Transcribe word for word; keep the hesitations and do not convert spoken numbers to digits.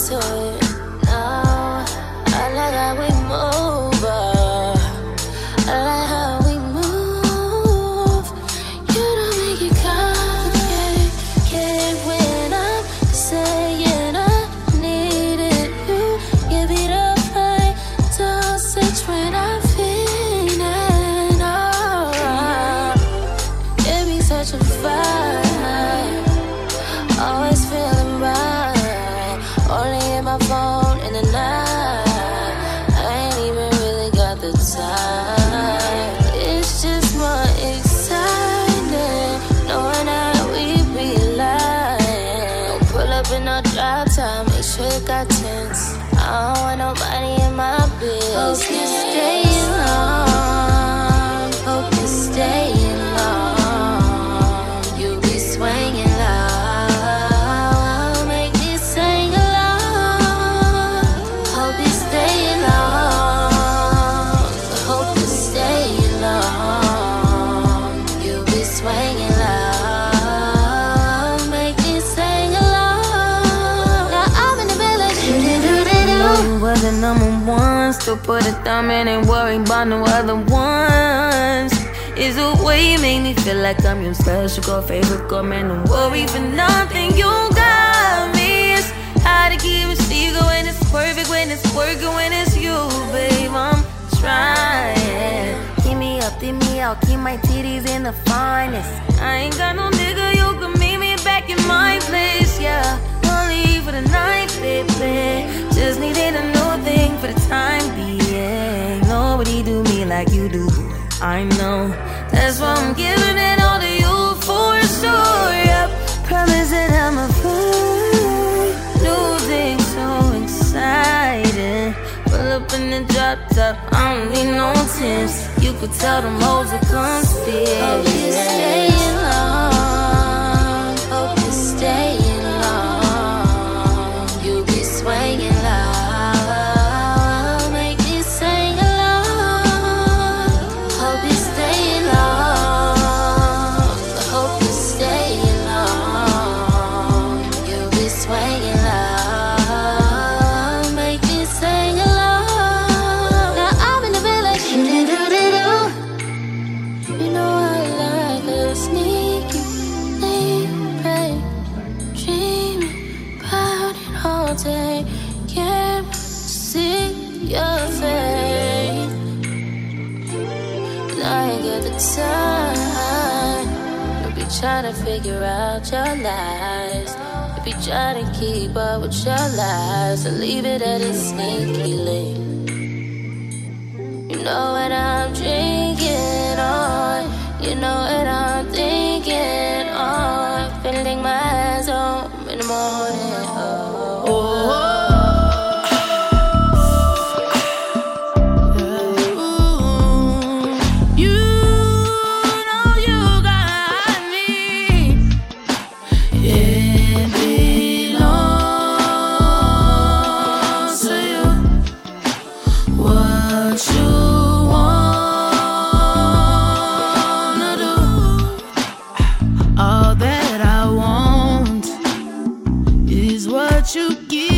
into it. No, I like how we move. Uh, I like how we move. You don't make it complicated. Get when I'm saying I needed you. Give me the right dosage when I'm feeling. Oh, give me such a vibe. Always feeling right. Only in my phone in the night. I ain't even really got the time. It's just more exciting knowing that we be lying. Pull up in no drive time, make sure you got tents. I don't want nobody in my business. Hope you're staying long. Hope you're staying long. You be swinging low. The number one, still put a thumb in, ain't worried about no other ones. It's the way you make me feel like I'm your special girl, favorite girl, man. Don't worry for nothing, you got me. It's hard to keep a secret when it's perfect, when it's working, when it's you, babe. I'm trying. Keep me up, keep me out, keep my titties in the finest. I ain't got no nigga, you can meet me back in my place, yeah. Don't leave for the night, baby. Just needed a new thing for the time being. Nobody do me like you do, I know. That's why I'm giving it all to you for sure, yep. Promise that I'm a fool. New thing so exciting. Pull up in the drop top, I don't need no tips. You could tell them hoes will come fit. Hope you're staying long. Hope you're staying long. You be swinging loud. Make me sing along. Hope you're staying long. Hope you're staying long. You be swinging loud. Make me sing along. Now I'm in the village. You know I like a sneaky thing, right? Dreaming about it all day. Can't see your face. And I ain't got the time. You'll be trying to figure out your lies. You'll be trying to keep up with your lies. So leave it at a sneaky link. You know what I'm drinking on. You know what I'm thinking on. Feeling my eyes on in the morning. Oh, oh, oh. What you give